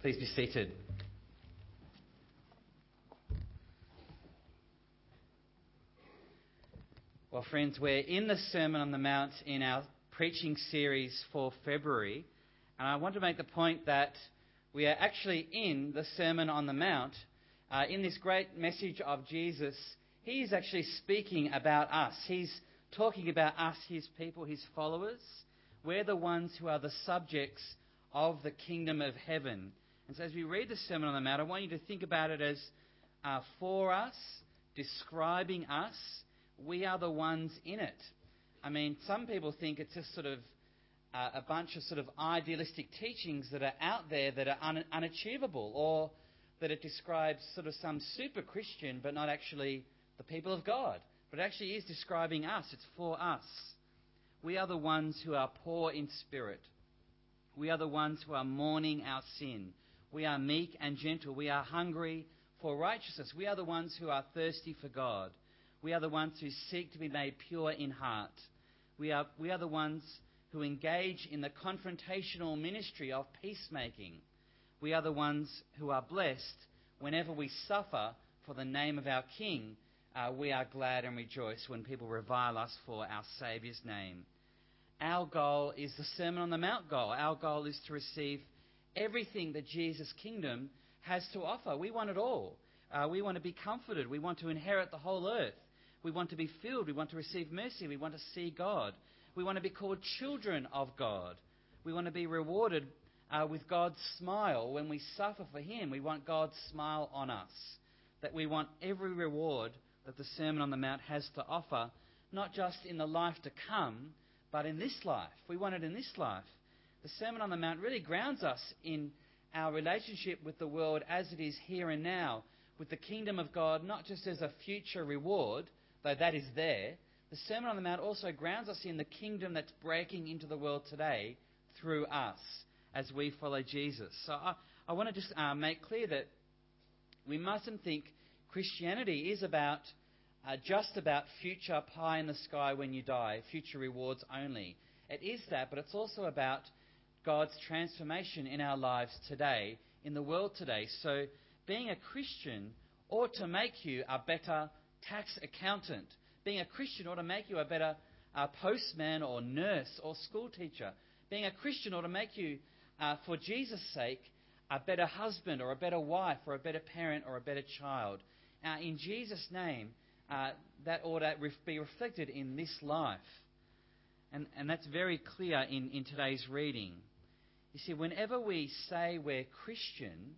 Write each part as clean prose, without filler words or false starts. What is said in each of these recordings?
Please be seated. Well, friends, we're in the Sermon on the Mount in our preaching series for February, and I want to make the point that we are actually in the Sermon on the Mount. In this great message of Jesus, he is actually speaking about us. He's talking about us, his people, his followers. We're the ones who are the subjects of the kingdom of heaven. And so as we read the Sermon on the Mount, I want you to think about it as for us, describing us. We are the ones in it. I mean, some people think it's just sort of a bunch of sort of idealistic teachings that are out there that are unachievable, or that it describes sort of some super Christian but not actually the people of God. But it actually is describing us. It's for us. We are the ones who are poor in spirit. We are the ones who are mourning our sin. We are meek and gentle. We are hungry for righteousness. We are the ones who are thirsty for God. We are the ones who seek to be made pure in heart. We are the ones who engage in the confrontational ministry of peacemaking. We are the ones who are blessed whenever we suffer for the name of our King. We are glad and rejoice when people revile us for our Saviour's name. Our goal is the Sermon on the Mount goal. Our goal is to receive everything that Jesus' kingdom has to offer. We want it all. We want to be comforted. We want to inherit the whole earth. We want to be filled. We want to receive mercy. We want to see God. We want to be called children of God. We want to be rewarded with God's smile when we suffer for Him. We want God's smile on us. That we want every reward that the Sermon on the Mount has to offer, not just in the life to come, but in this life. We want it in this life. The Sermon on the Mount really grounds us in our relationship with the world as it is here and now, with the kingdom of God, not just as a future reward, though that is there. The Sermon on the Mount also grounds us in the kingdom that's breaking into the world today through us as we follow Jesus. So I want to just make clear that we mustn't think Christianity is about just about future pie in the sky when you die, future rewards only. It is that, but it's also about God's transformation in our lives today, in the world today. So being a Christian ought to make you a better tax accountant. Being a Christian ought to make you a better postman or nurse or school teacher. Being a Christian ought to make you, for Jesus' sake, a better husband or a better wife or a better parent or a better child. In Jesus' name, that ought to be reflected in this life. And that's very clear in today's reading. You see, whenever we say we're Christian,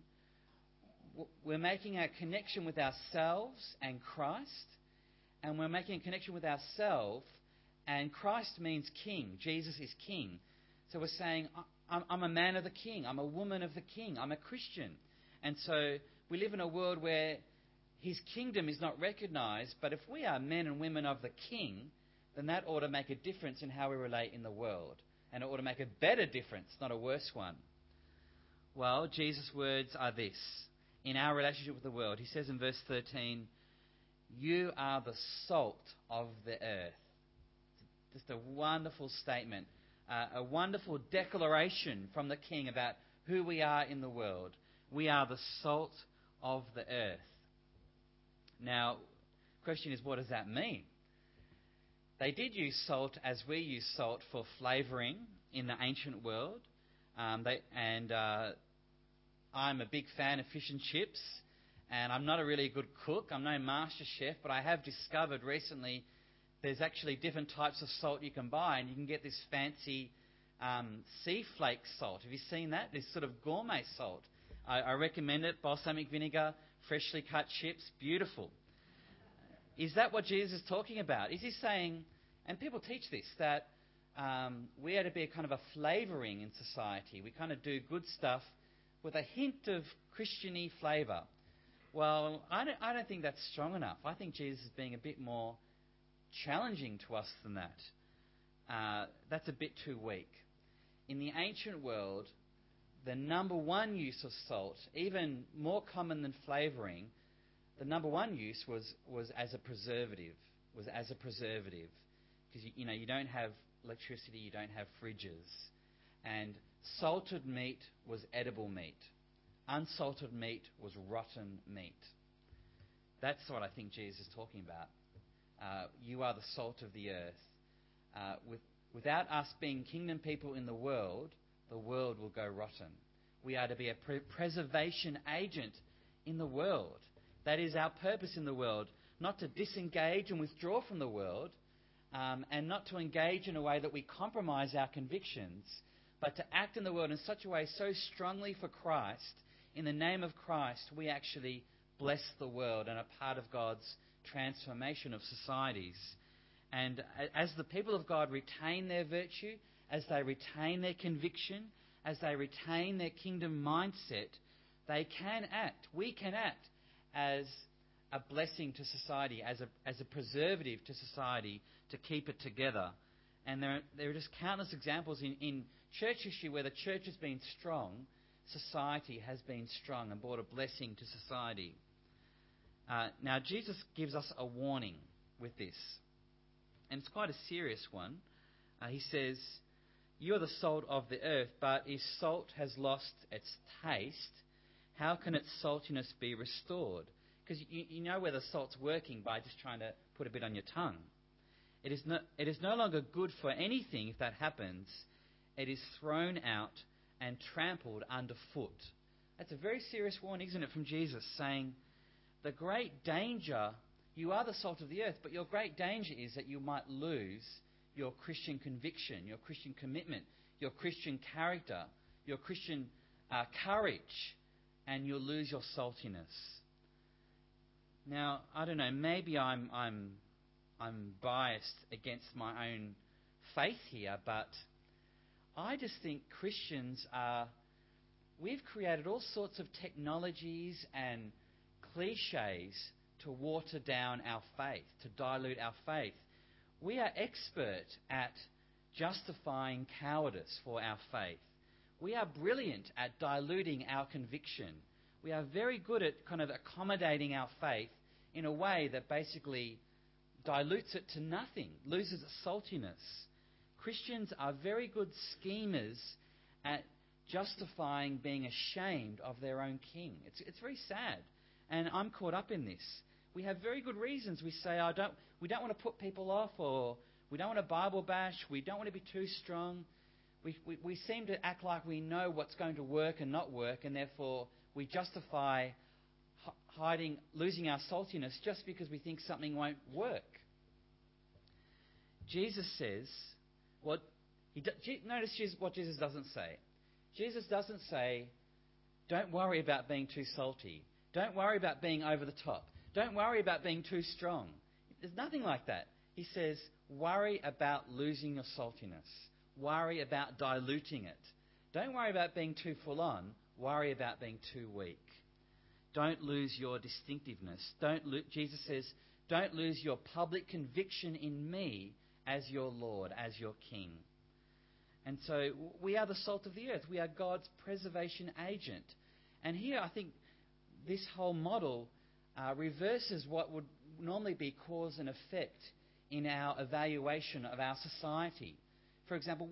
we're making a connection with ourselves and Christ, and we're making a connection with ourselves, and Christ means king. Jesus is king. So we're saying, I'm a man of the king. I'm a woman of the king. I'm a Christian. And so we live in a world where his kingdom is not recognized, but if we are men and women of the king, then that ought to make a difference in how we relate in the world. And it ought to make a better difference, not a worse one. Well, Jesus' words are this. In our relationship with the world, he says in verse 13, you are the salt of the earth. Just a wonderful statement, a wonderful declaration from the King about who we are in the world. We are the salt of the earth. Now, the question is, what does that mean? They did use salt as we use salt for flavouring in the ancient world. I'm a big fan of fish and chips, and I'm not a really good cook. I'm no master chef, but I have discovered recently there's actually different types of salt you can buy, and you can get this fancy sea flake salt. Have you seen that? This sort of gourmet salt. I recommend it. Balsamic vinegar, freshly cut chips, beautiful. Is that what Jesus is talking about? Is he saying, and people teach this, that we are to be a kind of a flavouring in society. We kind of do good stuff with a hint of Christian-y flavour. Well, I don't think that's strong enough. I think Jesus is being a bit more challenging to us than that. That's a bit too weak. In the ancient world, the number one use of salt, even more common than flavouring, the number one use was as a preservative. Because you don't have electricity, you don't have fridges. And salted meat was edible meat. unsalted meat was rotten meat. That's what I think Jesus is talking about. You are the salt of the earth. Without us being kingdom people in the world will go rotten. We are to be a preservation agent in the world. That is our purpose in the world, not to disengage and withdraw from the world, and not to engage in a way that we compromise our convictions, but to act in the world in such a way so strongly for Christ. In the name of Christ, we actually bless the world and are part of God's transformation of societies. And as the people of God retain their virtue, as they retain their conviction, as they retain their kingdom mindset, they can act. We can act as a blessing to society, as a preservative to society to keep it together. And there are just countless examples in church history where the church has been strong, society has been strong and brought a blessing to society. Now, Jesus gives us a warning with this, and it's quite a serious one. He says, "You are the salt of the earth, but if salt has lost its taste, how can its saltiness be restored?" Because you know whether salt's working by just trying to put a bit on your tongue. It is no longer good for anything if that happens. It is thrown out and trampled underfoot. That's a very serious warning, isn't it, from Jesus, saying, the great danger, you are the salt of the earth, but your great danger is that you might lose your Christian conviction, your Christian commitment, your Christian character, your Christian courage, and you'll lose your saltiness. Now, I don't know, maybe I'm biased against my own faith here, but I just think Christians we've created all sorts of technologies and cliches to water down our faith, to dilute our faith. We are expert at justifying cowardice for our faith. We are brilliant at diluting our conviction. We are very good at kind of accommodating our faith in a way that basically dilutes it to nothing, loses its saltiness. Christians are very good schemers at justifying being ashamed of their own king. It's very sad, and I'm caught up in this. We have very good reasons. We say, we don't want to put people off, or we don't want to Bible bash, we don't want to be too strong. We seem to act like we know what's going to work and not work, and therefore we justify losing our saltiness just because we think something won't work. Jesus says, notice what Jesus doesn't say. Jesus doesn't say, don't worry about being too salty. Don't worry about being over the top. Don't worry about being too strong. There's nothing like that. He says, worry about losing your saltiness. Worry about diluting it. Don't worry about being too full on. Worry about being too weak. Don't lose your distinctiveness. Jesus says, don't lose your public conviction in me as your Lord, as your King. And so we are the salt of the earth. We are God's preservation agent. And here I think this whole model reverses what would normally be cause and effect in our evaluation of our society. For example,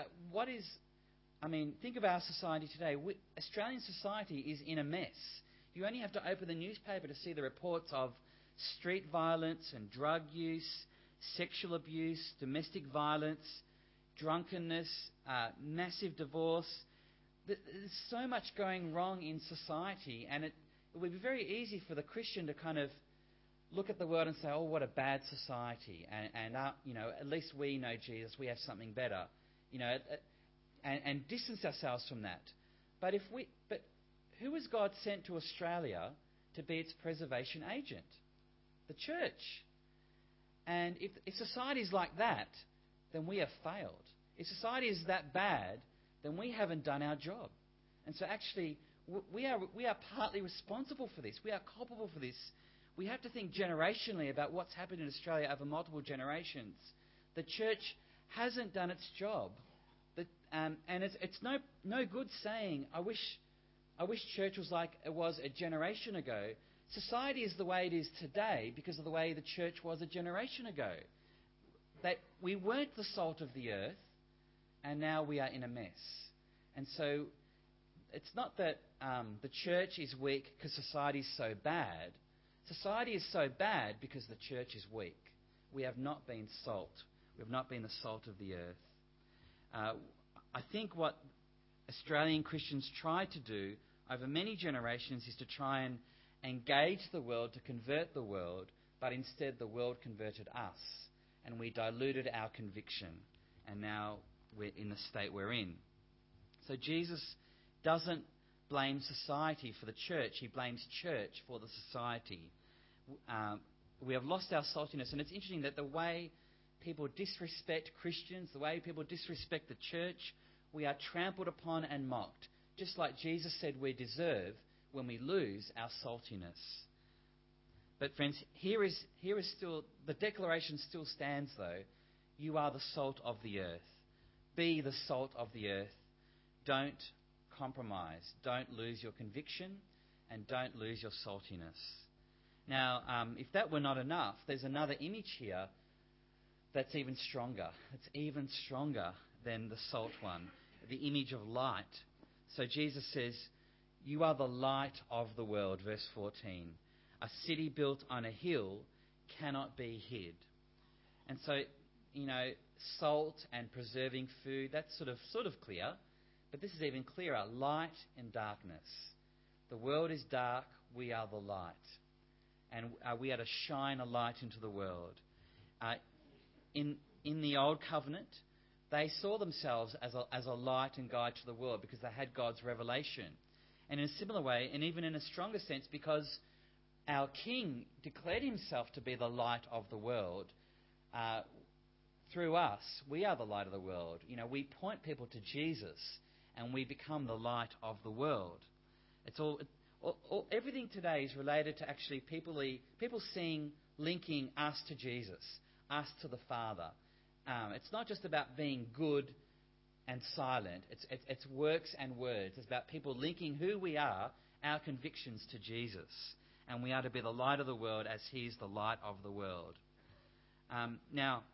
think of our society today. Australian society is in a mess. You only have to open the newspaper to see the reports of street violence and drug use, sexual abuse, domestic violence, drunkenness, massive divorce. There's so much going wrong in society, and it would be very easy for the Christian to kind of look at the world and say, oh, what a bad society, and at least we know Jesus, we have something better, and distance ourselves from that. But who has God sent to Australia to be its preservation agent? The church. And if society is like that, then we have failed. If society is that bad, then we haven't done our job. And so actually, we are partly responsible for this. We are culpable for this. We have to think generationally about what's happened in Australia over multiple generations. The church hasn't done its job. And it's no good saying, I wish church was like it was a generation ago. Society is the way it is today because of the way the church was a generation ago. That we weren't the salt of the earth, and now we are in a mess. And so it's not that the church is weak because society is so bad. Society is so bad because the church is weak. We have not been salt. We have not been the salt of the earth. I think what Australian Christians tried to do over many generations is to try and engage the world, to convert the world, but instead the world converted us, and we diluted our conviction, and now we're in the state we're in. So Jesus doesn't blame society for the church. He blames church for the society. We have lost our saltiness, and it's interesting that the way people disrespect Christians, the way people disrespect the church, we are trampled upon and mocked, just like Jesus said we deserve when we lose our saltiness. But friends, here is still, the declaration still stands though. You are the salt of the earth. Be the salt of the earth. Don't compromise. Don't lose your conviction, and don't lose your saltiness. Now, if that were not enough, there's another image here that's even stronger. It's even stronger than the salt one, the image of light. So Jesus says, you are the light of the world, verse 14. A city built on a hill cannot be hid. And so, salt and preserving food, that's sort of clear. But this is even clearer, light and darkness. The world is dark, we are the light. And we are to shine a light into the world. In the Old Covenant, they saw themselves as a light and guide to the world because they had God's revelation. And in a similar way, and even in a stronger sense, because our King declared himself to be the light of the world, through us, we are the light of the world. We point people to Jesus, and we become the light of the world. It's everything today is related to actually people linking us to Jesus, us to the Father. It's not just about being good and silent. It's works and words. It's about people linking who we are, our convictions, to Jesus. And we are to be the light of the world as he is the light of the world. Now,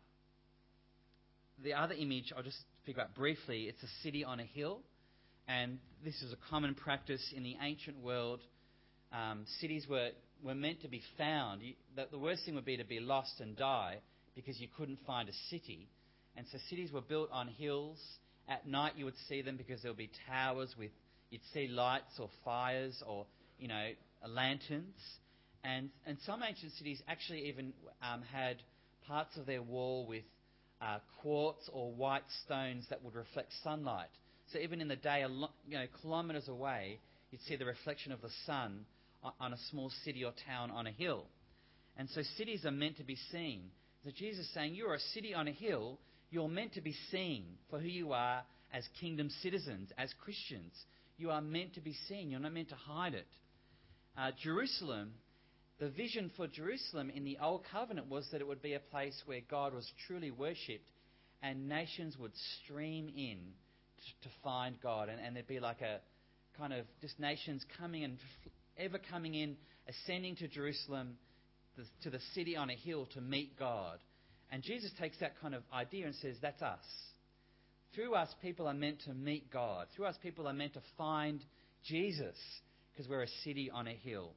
the other image I'll just figure out briefly, it's a city on a hill. And this is a common practice in the ancient world. Cities were meant to be found. The worst thing would be to be lost and die because you couldn't find a city. And so cities were built on hills. At night you would see them because there would be towers you'd see lights or fires or, lanterns. And some ancient cities actually even had parts of their wall with quartz or white stones that would reflect sunlight. So even in the day, kilometres away, you'd see the reflection of the sun on a small city or town on a hill. And so cities are meant to be seen. So Jesus is saying, you're a city on a hill. You're meant to be seen for who you are as kingdom citizens, as Christians. You are meant to be seen. You're not meant to hide it. Jerusalem, the vision for Jerusalem in the Old Covenant was that it would be a place where God was truly worshipped and nations would stream in to find God. And there'd be like a kind of just nations coming and ever coming in, ascending to Jerusalem, to the city on a hill to meet God. And Jesus takes that kind of idea and says, that's us. Through us, people are meant to meet God. Through us, people are meant to find Jesus because we're a city on a hill.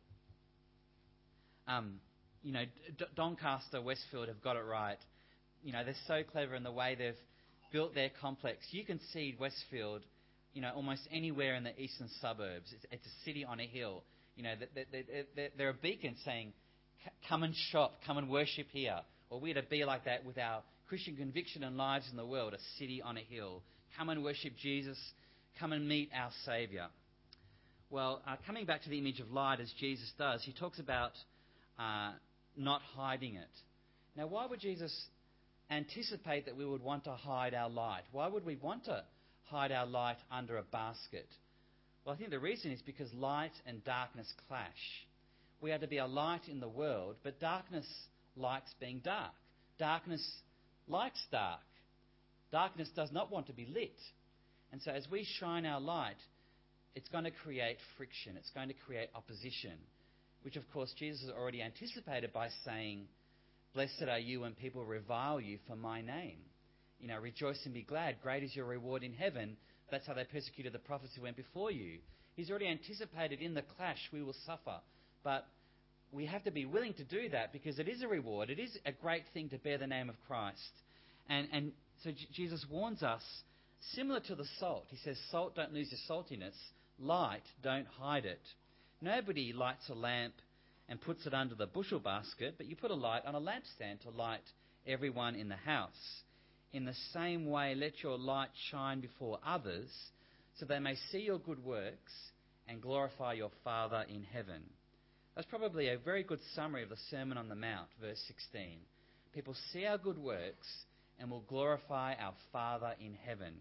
Doncaster, Westfield have got it right. They're so clever in the way they've built their complex. You can see Westfield, almost anywhere in the eastern suburbs. It's a city on a hill. They're a beacon saying, come and shop, come and worship here. Or we're to be like that with our Christian conviction and lives in the world, a city on a hill. Come and worship Jesus. Come and meet our Saviour. Well, coming back to the image of light as Jesus does, he talks about not hiding it. Now, why would Jesus anticipate that we would want to hide our light? Why would we want to hide our light under a basket? Well, I think the reason is because light and darkness clash. We are to be a light in the world, but darkness likes being dark. Darkness likes dark. Darkness does not want to be lit. And so as we shine our light, it's going to create friction. It's going to create opposition, which of course Jesus has already anticipated by saying, blessed are you when people revile you for my name. Rejoice and be glad. Great is your reward in heaven. That's how they persecuted the prophets who went before you. He's already anticipated in the clash we will suffer. But we have to be willing to do that because it is a reward. It is a great thing to bear the name of Christ. And so Jesus warns us, similar to the salt. He says, salt, don't lose your saltiness. Light, don't hide it. Nobody lights a lamp and puts it under the bushel basket, but you put a light on a lampstand to light everyone in the house. In the same way, let your light shine before others, so they may see your good works and glorify your Father in heaven. That's probably a very good summary of the Sermon on the Mount, verse 16. People see our good works and will glorify our Father in heaven.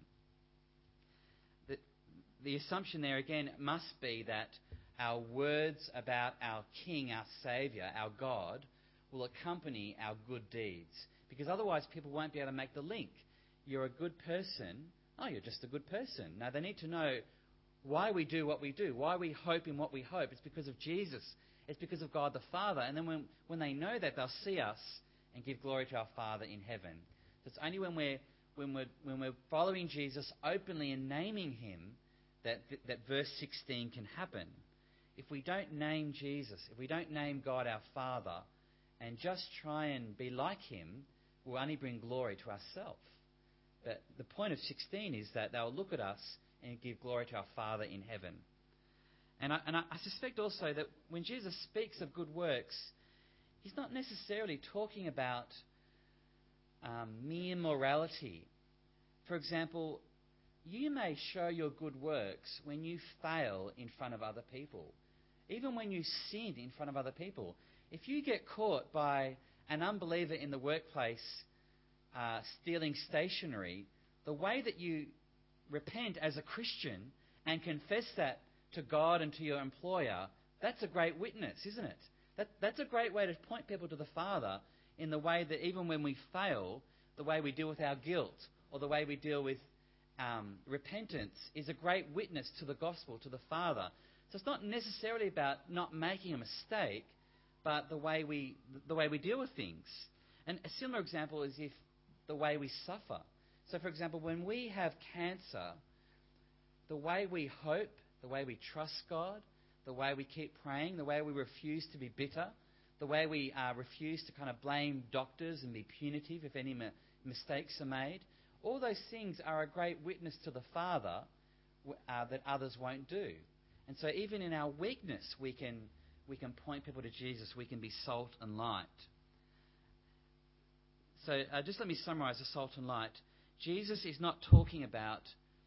The assumption there again must be that our words about our King, our Saviour, our God, will accompany our good deeds. Because otherwise people won't be able to make the link. You're a good person. Oh, you're just a good person. Now they need to know why we do what we do, why we hope in what we hope. It's because of Jesus. It's because of God the Father. And then when they know that, they'll see us and give glory to our Father in heaven. So it's only when we're following Jesus openly and naming him that verse 16 can happen. If we don't name Jesus, if we don't name God our Father, and just try and be like him, we'll only bring glory to ourselves. But the point of 16 is that they'll look at us and give glory to our Father in heaven. And I suspect also that when Jesus speaks of good works, he's not necessarily talking about mere morality. For example, you may show your good works when you fail in front of other people. Even when you sin in front of other people. If you get caught by an unbeliever in the workplace stealing stationery, the way that you repent as a Christian and confess that to God and to your employer, that's a great witness, isn't it? That's a great way to point people to the Father in the way that even when we fail, the way we deal with our guilt or the way we deal with repentance is a great witness to the gospel, to the Father. So it's not necessarily about not making a mistake, but the way we deal with things. And a similar example is if the way we suffer. So, for example, when we have cancer, the way we hope, the way we trust God, the way we keep praying, the way we refuse to be bitter, the way we refuse to kind of blame doctors and be punitive if any mistakes are made, all those things are a great witness to the Father that others won't do. And so even in our weakness, we can point people to Jesus. We can be salt and light. So just let me summarize the salt and light. Jesus is not talking about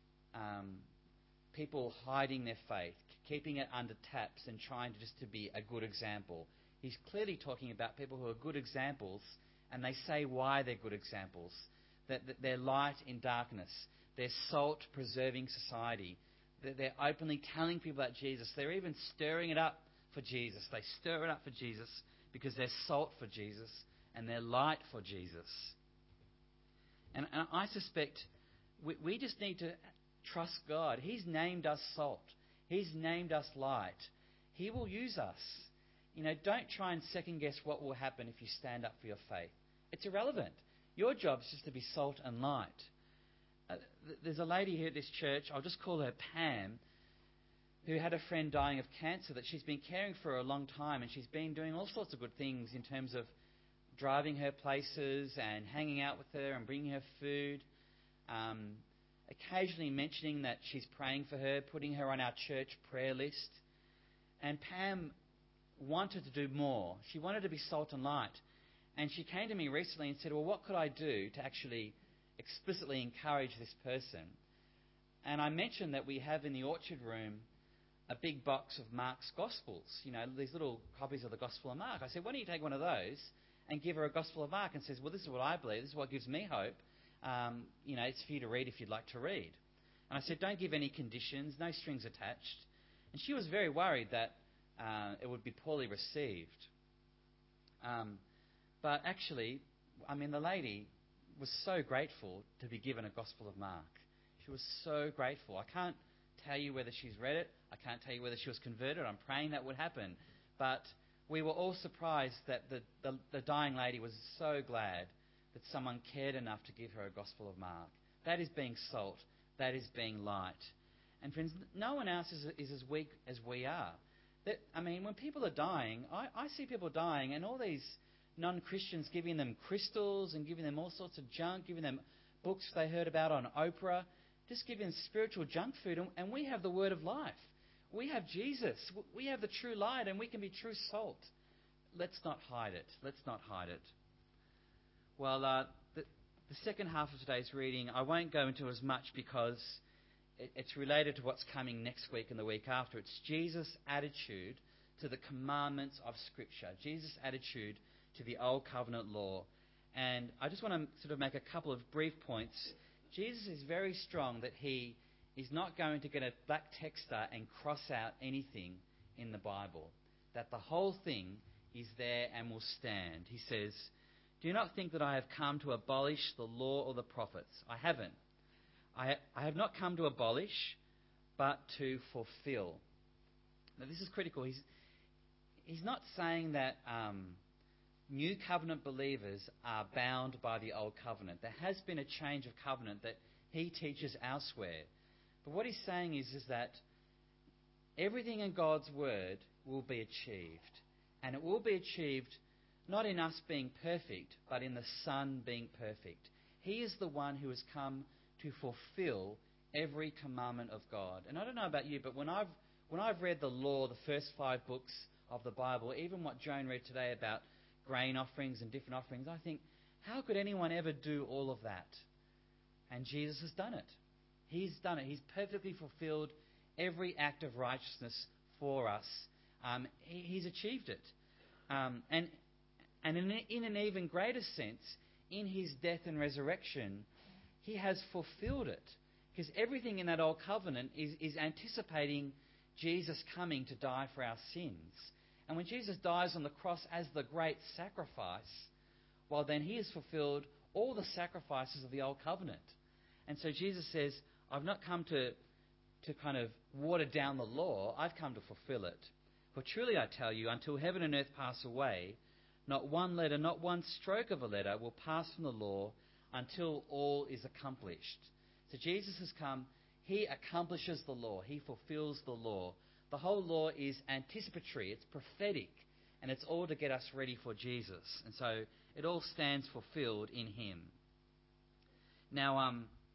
people hiding their faith, keeping it under taps and trying to be a good example. He's clearly talking about people who are good examples, and they say why they're good examples. That they're light in darkness. They're salt preserving society. They're openly telling people about Jesus. They're even stirring it up for Jesus. They stir it up for Jesus because they're salt for Jesus and they're light for Jesus. And I suspect we just need to trust God. He's named us salt. He's named us light. He will use us. Don't try and second guess what will happen if you stand up for your faith. It's irrelevant. Your job is just to be salt and light. There's a lady here at this church, I'll just call her Pam, who had a friend dying of cancer that she's been caring for a long time, and she's been doing all sorts of good things in terms of driving her places and hanging out with her and bringing her food, occasionally mentioning that she's praying for her, putting her on our church prayer list. And Pam wanted to do more. She wanted to be salt and light. And she came to me recently and said, well, what could I do to actually explicitly encourage this person? And I mentioned that we have in the orchard room a big box of Mark's Gospels, these little copies of the Gospel of Mark. I said, why don't you take one of those and give her a Gospel of Mark, and says, well, this is what I believe, this is what gives me hope. It's for you to read if you'd like to read. And I said, don't give any conditions, no strings attached. And she was very worried that it would be poorly received. But actually, the lady was so grateful to be given a Gospel of Mark. She was so grateful. I can't tell you whether she's read it. I can't tell you whether she was converted. I'm praying that would happen. But we were all surprised that the dying lady was so glad that someone cared enough to give her a Gospel of Mark. That is being salt. that is being light. And friends, no one else is as weak as we are. When people are dying, I see people dying and all these non-Christians giving them crystals and giving them all sorts of junk, giving them books they heard about on Oprah, just giving them spiritual junk food. And we have the word of life. We have Jesus. We have the true light, and we can be true salt. Let's not hide it. Let's not hide it. Well, the second half of today's reading, I won't go into as much because it's related to what's coming next week and the week after. It's Jesus' attitude to the commandments of Scripture, Jesus' attitude to the Old Covenant law. And I just want to sort of make a couple of brief points. Jesus is very strong that he is not going to get a black texter and cross out anything in the Bible, that the whole thing is there and will stand. He says, "Do not think that I have come to abolish the law or the prophets. I haven't. I have not come to abolish, but to fulfill." Now, this is critical. He's not saying that new covenant believers are bound by the old covenant. There has been a change of covenant that he teaches elsewhere. But what he's saying is that everything in God's word will be achieved. And it will be achieved not in us being perfect, but in the Son being perfect. He is the one who has come to fulfill every commandment of God. And I don't know about you, but when I've read the law, the first 5 books of the Bible, even what Joan read today about grain offerings and different offerings, I think, how could anyone ever do all of that? And Jesus has done it. He's done it. He's perfectly fulfilled every act of righteousness for us. He's achieved it. And in an even greater sense, in his death and resurrection, he has fulfilled it. Because everything in that old covenant is anticipating Jesus coming to die for our sins. And when Jesus dies on the cross as the great sacrifice, well, then he has fulfilled all the sacrifices of the old covenant. And so Jesus says, I've not come to kind of water down the law. I've come to fulfill it. For truly I tell you, until heaven and earth pass away, not one letter, not one stroke of a letter will pass from the law until all is accomplished. So Jesus has come. He accomplishes the law. He fulfills the law. The whole law is anticipatory. It's prophetic. And it's all to get us ready for Jesus. And so it all stands fulfilled in him. Now,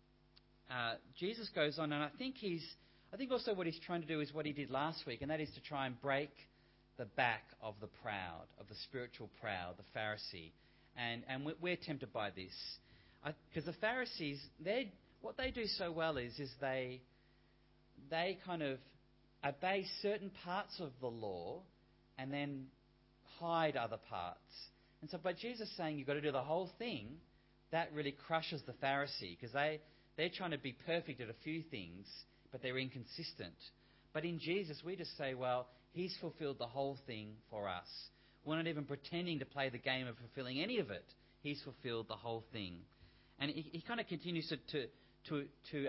Jesus goes on, and I think also what he's trying to do is what he did last week, and that is to try and break the back of the proud, of the spiritual proud, the Pharisee. And we're tempted by this. Because the Pharisees, what they do so well is they kind of obey certain parts of the law and then hide other parts. And so by Jesus saying you've got to do the whole thing, that really crushes the Pharisee, because they're trying to be perfect at a few things, but they're inconsistent. But in Jesus, we just say, well, he's fulfilled the whole thing for us. We're not even pretending to play the game of fulfilling any of it. He's fulfilled the whole thing. And he kind of continues to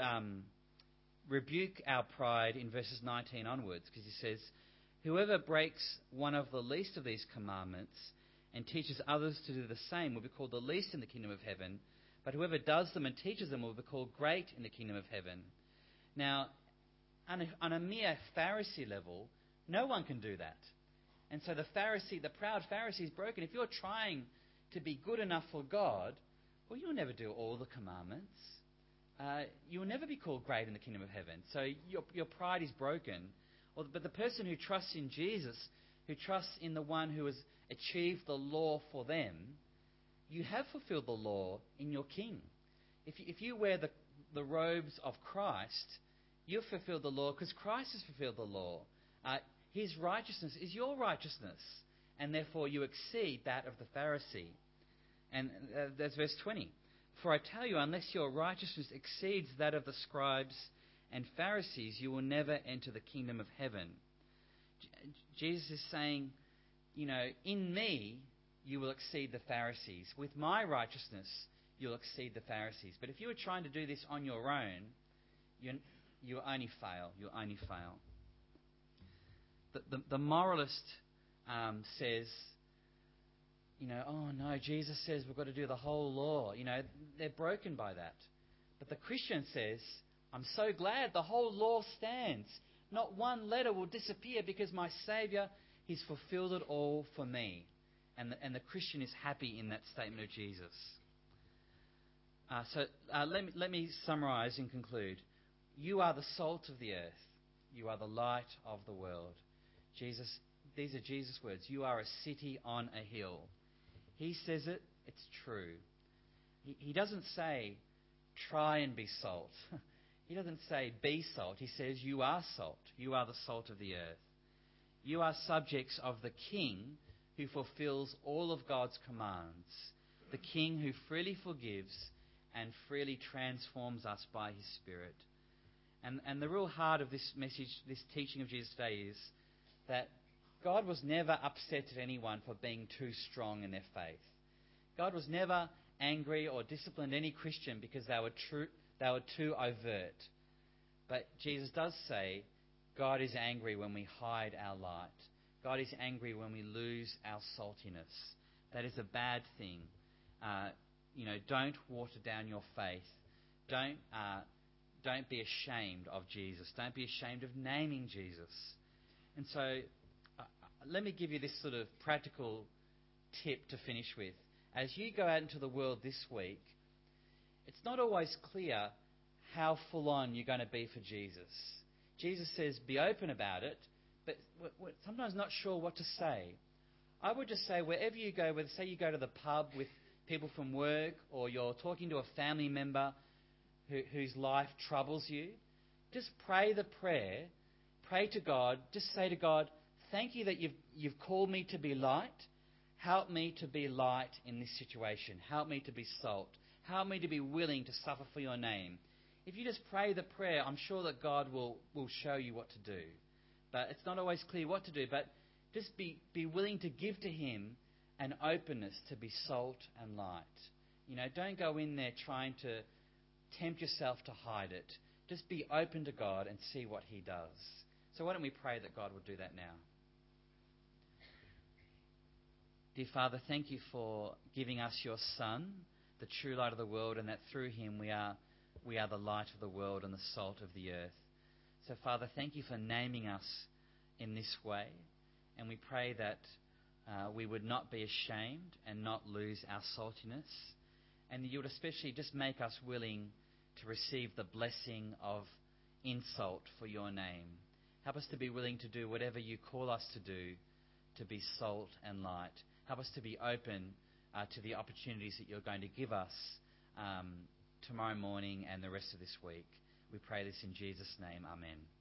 rebuke our pride in verses 19 onwards, because he says, whoever breaks one of the least of these commandments and teaches others to do the same will be called the least in the kingdom of heaven, but whoever does them and teaches them will be called great in the kingdom of heaven. Now, on a mere Pharisee level, no one can do that. And so the proud Pharisee is broken. If you're trying to be good enough for God, well, you'll never do all the commandments. You'll never be called great in the kingdom of heaven. So your pride is broken. But the person who trusts in Jesus, who trusts in the one who has achieved the law for them, you have fulfilled the law in your King. If you wear the robes of Christ, you've fulfilled the law because Christ has fulfilled the law. His righteousness is your righteousness, and therefore you exceed that of the Pharisee. And that's verse 20. For I tell you, unless your righteousness exceeds that of the scribes and Pharisees, you will never enter the kingdom of heaven. Jesus is saying, in me you will exceed the Pharisees. With my righteousness, you'll exceed the Pharisees. But if you were trying to do this on your own, you'll only fail. You'll only fail. The moralist says, oh no, Jesus says we've got to do the whole law. They're broken by that. But the Christian says, I'm so glad the whole law stands. Not one letter will disappear because my Saviour, He's fulfilled it all for me. And the Christian is happy in that statement of Jesus. Let me summarise and conclude. You are the salt of the earth. You are the light of the world. These are Jesus' words. You are a city on a hill. He says it, it's true. He doesn't say, try and be salt. He doesn't say, be salt. He says, you are salt. You are the salt of the earth. You are subjects of the King who fulfills all of God's commands. The King who freely forgives and freely transforms us by His Spirit. And the real heart of this message, this teaching of Jesus today is that God was never upset at anyone for being too strong in their faith. God was never angry or disciplined any Christian because they were too overt. But Jesus does say, God is angry when we hide our light. God is angry when we lose our saltiness. That is a bad thing. Don't water down your faith. Don't be ashamed of Jesus. Don't be ashamed of naming Jesus. And so, let me give you this sort of practical tip to finish with. As you go out into the world this week, it's not always clear how full on you're going to be for Jesus. Jesus says, be open about it, but we're sometimes not sure what to say. I would just say, wherever you go, whether say you go to the pub with people from work or you're talking to a family member whose life troubles you, just pray the prayer. Pray to God. Just say to God, thank you that you've called me to be light. Help me to be light in this situation. Help me to be salt. Help me to be willing to suffer for your name. If you just pray the prayer, I'm sure that God will show you what to do. But it's not always clear what to do. But just be willing to give to Him an openness to be salt and light. Don't go in there trying to tempt yourself to hide it. Just be open to God and see what He does. So why don't we pray that God will do that now? Dear Father, thank you for giving us your Son, the true light of the world, and that through Him we are the light of the world and the salt of the earth. So Father, thank you for naming us in this way, and we pray that we would not be ashamed and not lose our saltiness, and that you would especially just make us willing to receive the blessing of insult for your name. Help us to be willing to do whatever you call us to do, to be salt and light. Help us to be open to the opportunities that you're going to give us tomorrow morning and the rest of this week. We pray this in Jesus' name. Amen.